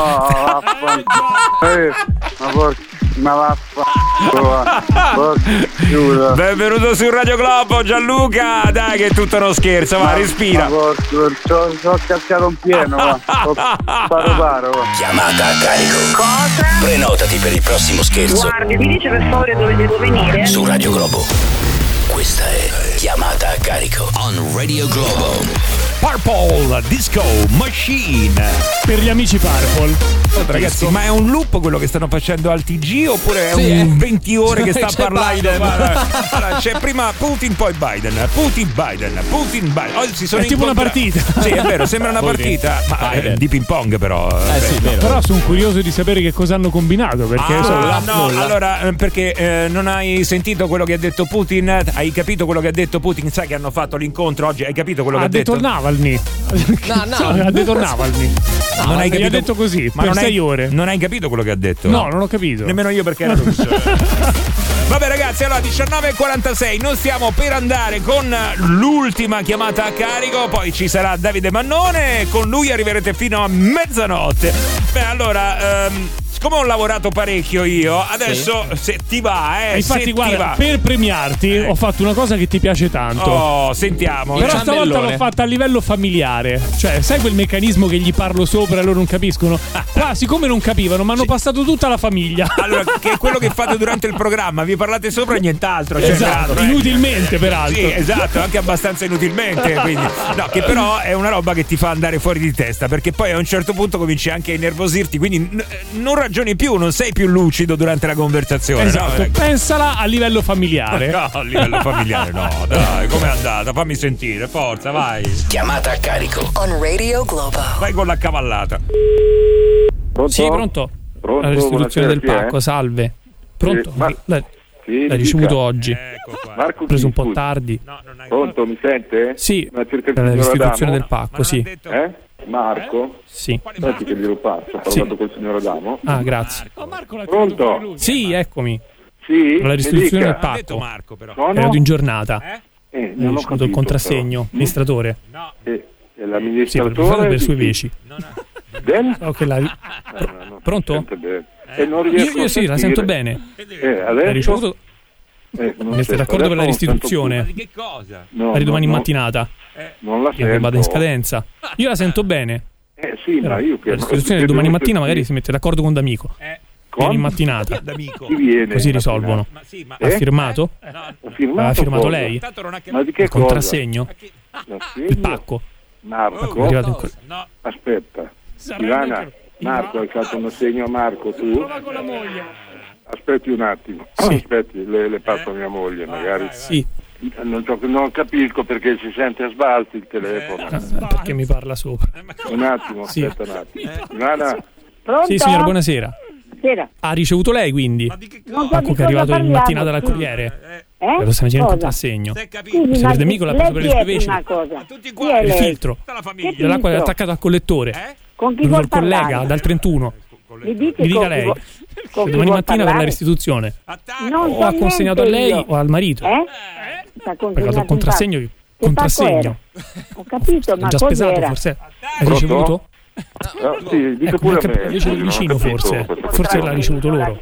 ma vaffanculo.
Benvenuto su Radio Globo, Gianluca. Dai che è tutto uno scherzo, va, respira.
Ho cascato un pieno, va. Paro.
Chiamata a carico.
Cosa?
Prenotati per il prossimo scherzo.
Guardi, mi dice per favore dove devo venire?
Su Radio Globo. Questa è Chiamata a carico on Radio Globo.
Purple Disco Machine.
Per gli amici Purple.
Ragazzi, ma è un loop quello che stanno facendo al TG oppure è un 20 ore che sta parlando? Allora, c'è prima Putin, poi Biden. Putin. Oh, si sono
è tipo una partita.
Sì, è vero, sembra una partita, ma di ping pong però.
Sì, vero. Però sono curioso di sapere che cosa hanno combinato perché
allora perché non hai sentito quello che ha detto Putin? Hai capito quello che ha detto Putin? Sai che hanno fatto l'incontro oggi? Hai capito quello che ha detto?
Navalny. Ha detto Navalny.
Non hai capito?
Ha detto così
ma
per
non
6 ore.
Non hai capito quello che ha detto?
No, non ho capito.
Nemmeno io perché era russo. Vabbè ragazzi, allora 19:46, noi stiamo per andare con l'ultima chiamata a carico, poi ci sarà Davide Mannone, con lui arriverete fino a mezzanotte. Beh, allora, siccome ho lavorato parecchio io, adesso se ti va,
infatti guarda, per premiarti ho fatto una cosa che ti piace tanto.
Oh, sentiamo.
Però stavolta l'ho fatta a livello familiare. Cioè, sai quel meccanismo che gli parlo sopra e loro non capiscono? Qua, siccome non capivano, mi hanno passato tutta la famiglia.
Allora, che è quello che fate durante il programma, vi parlate sopra e nient'altro.
Esatto, inutilmente peraltro.
Sì, esatto, anche abbastanza inutilmente. Quindi, no, che però è una roba che ti fa andare fuori di testa, perché poi a un certo punto cominci anche a innervosirti, quindi non ragioni più, non sei più lucido durante la conversazione.
Esatto,
no?
Pensala a livello familiare.
No, a livello familiare no, dai, com'è andata? Fammi sentire, forza, vai.
Chiamata a carico
on Radio Globo.
Vai con la cavallata.
Pronto?
Sì, pronto? La restituzione del pacco, salve. Pronto? L'hai ricevuto oggi.
Ecco qua. Marco,
ho preso un po' tardi.
No, non hai...
Pronto, mi sente?
Sì, la restituzione del pacco, sì.
Detto... Marco?
Sì.
Senti che glielo passo, ho parlato col signor Adamo.
Ah, grazie.
Pronto?
Sì, eccomi.
Sì?
La restituzione del pacco.
Detto Marco, però.
Ero in giornata.
Non ho
ricevuto il contrassegno, amministratore.
No. L'amministratore?
Sì, per le sue veci. Pronto? Io sì, la sento bene. L'hai ricevuto? Siete d'accordo per la restituzione?
Ma di che cosa?
Per domani mattinata.
Non la sento.
Che vado in scadenza. Io la sento bene.
Sì, ma io
la restituzione di domani mattina magari si mette d'accordo con D'Amico. Vieni in mattinata.
Chi viene?
Così risolvono. Ha firmato? Ha firmato lei?
Ma di che
il contrassegno? Il pacco.
Marco? Aspetta. Ivana, Marco, hai fatto un assegno a Marco tu?
Con la moglie.
Aspetti un attimo.
Sì.
Aspetti, le passo a mia moglie magari.
Sì.
Non capisco perché si sente a sbalzi il telefono.
Perché mi parla sopra.
Un attimo,
Sì.
aspetta un attimo. Nana?
Pronto?
Sì, signora, buonasera.
Sera.
Ha ricevuto lei quindi?
Non so
Ecco
di
che è arrivato
cosa
in mattinata
parliamo.
dal Corriere.
Eh?
Lo sta facendo in
Cosa?
contrassegno.
Scusi,
Si
ma
vede mica l'ha preso per
lei
le
chi è
specie.
una cosa? Chi è
Il
lei?
filtro
Che
dell'acqua è
filtro?
attaccato al collettore.
Con chi
Dove
vuol
il collega
parlare?
dal 31.
Mi dica
Mi dica
con chi
lei.
vuol- con chi
Domani
vuol
mattina per la
parlare?
restituzione.
Non
O
so
ha consegnato a
niente
lei
io.
o al marito.
Sta
Perché
consegnato
il contrassegno.
in
Contrassegno.
Ho capito, ma
Già spesato
cos'era?
forse. Hai ricevuto?
Sì, dica
Ecco,
pure a
anche
me.
invece del vicino forse. Forse l'ha ricevuto loro.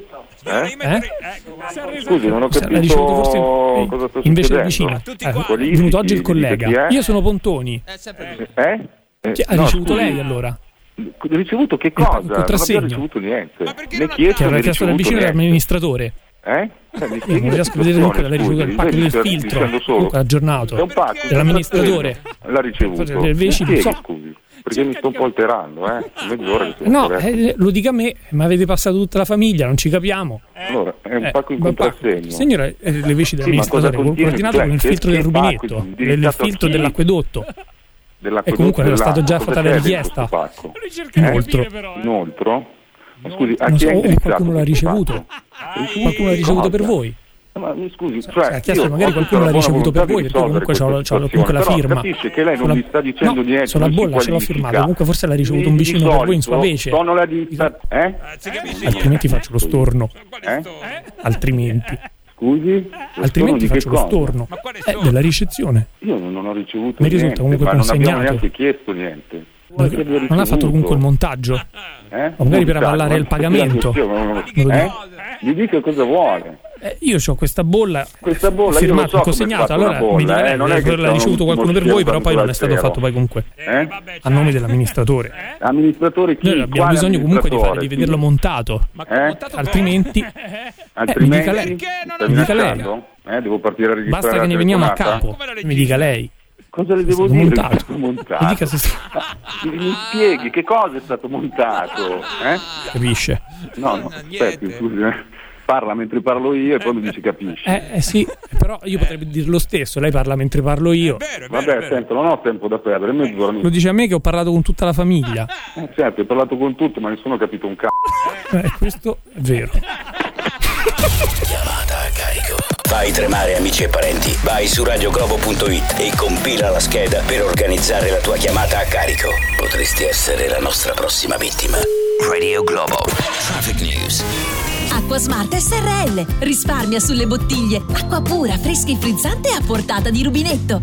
Scusi, non ho
L'ha ricevuto forse
cosa sta
invece del
succedendo.
vicino. È venuto oggi il collega. Io sono Pontoni. Chi ha
No,
ricevuto
scusi.
lei allora?
Ricevuto che cosa? Non
contrassegno.
abbiamo ricevuto niente. Ne
Che aveva chiesto dal vicino dell'amministratore. Io non riesco a vedere comunque l'ha ricevuto il pacco del filtro. Comunque aggiornato.
È un pacco
dell'amministratore.
L'ha ricevuto.
Del vicino,
Mi spieghi,
so.
scusi, perché mi sto un po' alterando, mezz'ora che sono
No,
adesso.
lo dica a me, ma avete passato tutta la famiglia, non ci capiamo.
Allora, è un pacco in
ma
contrassegno.
Signora, le veci
Sì, ma cosa
dell'amministratore,
contiene?
coordinato con il
Cioè,
filtro
che
del
pacco
rubinetto, del
indirizzato a
filtro
chi?
dell'acquedotto. E comunque era stata già fatta la richiesta.
Inoltre? Ma scusi, a
Non
chi
so,
è
o
indirizzato
qualcuno l'ha
questo
ricevuto.
pacco?
Qualcuno l'ha ricevuto per voi.
Ma mi scusi,
Ha chiesto magari qualcuno l'ha ricevuto per voi, perché comunque c'ho comunque la firma.
Capisce che lei non mi sta dicendo niente.
Sulla
non si
bolla ce l'ho
qualifica.
firmato, comunque forse l'ha ricevuto un vicino per voi in sua vece.
Sono la ditta,
Altrimenti faccio lo storno. Altrimenti.
Scusi?
Altrimenti
Di che
faccio lo
cosa?
storno. Della ricezione.
Io non ho ricevuto
Mi
niente,
risulta comunque
ma non abbiamo
consegnato.
neanche chiesto niente.
Non ha fatto comunque il montaggio? O magari per avallare il pagamento? Me lo dica.
Mi dica cosa vuole.
Io ho questa bolla
io
firmata,
lo so come
consegnata,
è fatta
allora
una bolla,
mi dica lei,
non è che
l'ha ricevuto qualcuno per voi, però poi non è stato fatto poi comunque a nome dell'amministratore.
Amministratore chi?
Noi abbiamo
Quale
bisogno comunque di
Chi?
vederlo montato, altrimenti mi dica lei.
Stai
Mi dica lei.
minacciando? Devo partire a registrare
Basta che
la
ne veniamo a
telefonata?
capo, mi dica lei.
Cosa le devo
stato
dire?
montato.
Che è stato montato?
Mi dica se
Mi spieghi che cosa è stato montato?
capisce.
No, aspetti, scusi. Parla mentre parlo io e poi mi dici capisci.
Sì, però io potrei dire lo stesso, lei parla mentre parlo io.
Vabbè, sento, non ho tempo da perdere, mezz'ora.
Lo dice a me che ho parlato con tutta la famiglia.
Certo, ho parlato con tutti, ma nessuno ha capito un cazzo.
Questo è vero.
Chiamata a carico. Fai tremare amici e parenti. Vai su radioglobo.it e compila la scheda per organizzare la tua chiamata a carico. Potresti essere la nostra prossima vittima. Radio Globo. Traffic News.
Acquasmart SRL. Risparmia sulle bottiglie. Acqua pura, fresca e frizzante a portata di rubinetto.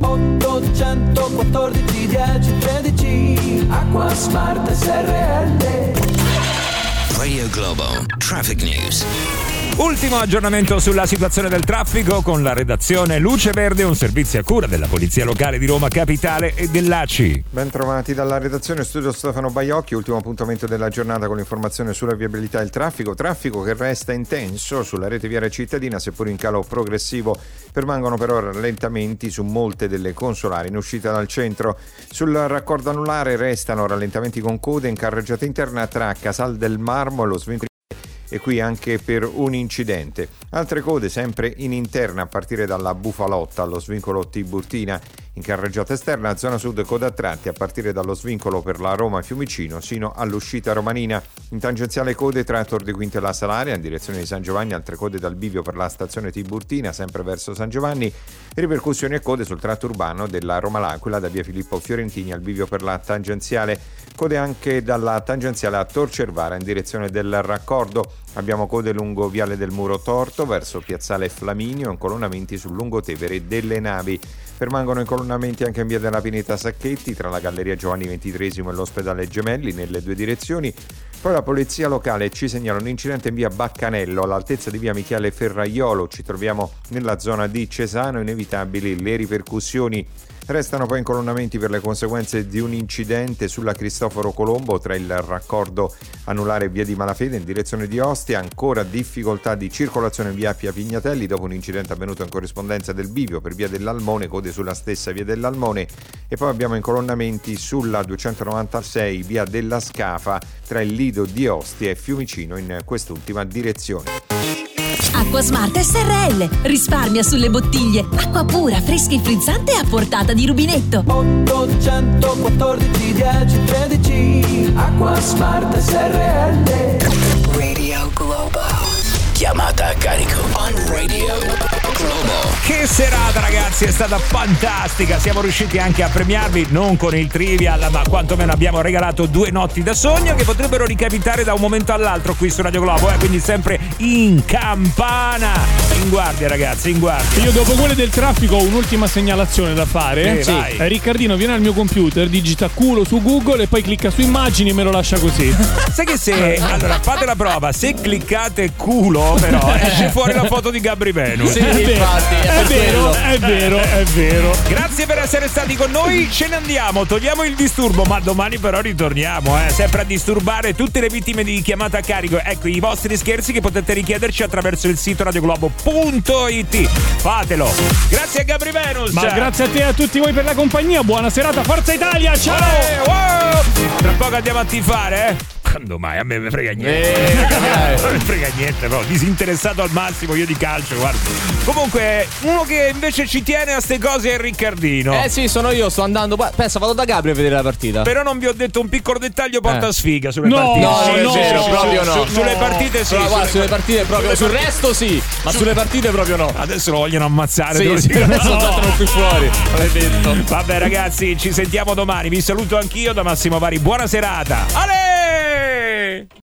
814 10 13. Acquasmart SRL.
Radio Globo. Traffic News.
Ultimo aggiornamento sulla situazione del traffico con la redazione Luce Verde, un servizio a cura della Polizia Locale di Roma Capitale e dell'ACI.
Ben trovati dalla redazione, studio Stefano Baiocchi, ultimo appuntamento della giornata con l'informazione sulla viabilità e il traffico che resta intenso sulla rete viaria cittadina, seppur in calo progressivo. Permangono però rallentamenti su molte delle consolari in uscita dal centro. Sul raccordo anulare restano rallentamenti con code in carreggiata interna tra Casal del Marmo e lo svincolo, e qui anche per un incidente. Altre code sempre in interna a partire dalla Bufalotta allo svincolo Tiburtina. In carreggiata esterna, zona sud coda a tratti a partire dallo svincolo per la Roma Fiumicino sino all'uscita romanina. In tangenziale code tra Tor di Quinto e la Salaria in direzione di San Giovanni, altre code dal bivio per la stazione Tiburtina sempre verso San Giovanni. Ripercussioni e code sul tratto urbano della Roma L'Aquila da via Filippo Fiorentini al bivio per la tangenziale. Code anche dalla tangenziale a Tor Cervara in direzione del raccordo. Abbiamo code lungo Viale del Muro Torto verso Piazzale Flaminio, incolonnamenti sul lungotevere delle Navi. Permangono incolonnamenti anche in via della Pineta Sacchetti tra la Galleria Giovanni XXIII e l'ospedale Gemelli nelle due direzioni. Poi la polizia locale ci segnala un incidente in via Baccanello all'altezza di via Michele Ferraiolo. Ci troviamo nella zona di Cesano, inevitabili le ripercussioni. Restano poi incolonnamenti per le conseguenze di un incidente sulla Cristoforo Colombo tra il raccordo anulare via di Malafede in direzione di Ostia. Ancora difficoltà di circolazione in via Appia Pignatelli dopo un incidente avvenuto in corrispondenza del bivio per via dell'Almone, code sulla stessa via dell'Almone. E poi abbiamo incolonnamenti sulla 296 via della Scafa tra il Lido di Ostia e Fiumicino in quest'ultima direzione.
Acquasmart SRL. Risparmia sulle bottiglie. Acqua pura, fresca e frizzante a portata di rubinetto.
814 10 13. Acquasmart SRL.
Radio Globo.
Chiamata a carico on Radio Globo.
Che serata, ragazzi, è stata fantastica. Siamo riusciti anche a premiarvi, non con il trivial, ma quantomeno abbiamo regalato 2 notti da sogno che potrebbero ricapitare da un momento all'altro qui su Radio Globo, quindi sempre in campana. In guardia, ragazzi, in guardia.
Io dopo quelle del traffico ho un'ultima segnalazione da fare.
Sì, vai.
Riccardino viene al mio computer, digita culo su Google e poi clicca su immagini e me lo lascia così.
Sai che se allora fate la prova, se cliccate culo però esce fuori la foto di Gabri Venus.
Sì, infatti.
È vero.
Grazie per essere stati con noi. Ce ne andiamo, togliamo il disturbo, ma domani però ritorniamo, sempre a disturbare tutte le vittime di chiamata a carico. Ecco i vostri scherzi che potete richiederci attraverso il sito radioglobo.it. Fatelo. Grazie a Gabri Venus.
Ma grazie a te e a tutti voi per la compagnia. Buona serata, Forza Italia. Ciao.
Tra poco andiamo a tifare, Quando mai? A me me frega niente. Non me frega niente, no. Disinteressato al massimo io di calcio, guarda. Comunque, uno che invece ci tiene a ste cose è Riccardino.
Sì, sono io, sto andando. Pensa, vado da Gabri a vedere la partita.
Però non vi ho detto un piccolo dettaglio porta sfiga sulle
No,
partite.
no, non è vero, proprio no.
Sulle partite sì.
No, guarda, sulle partite proprio. Sul resto sì, ma sulle partite proprio no.
Adesso lo vogliono ammazzare.
Sì, adesso lo saltano qui fuori. Maledetto.
Vabbè, ragazzi, ci sentiamo domani. Vi saluto anch'io da Massimo Vari. Buona serata. Ale!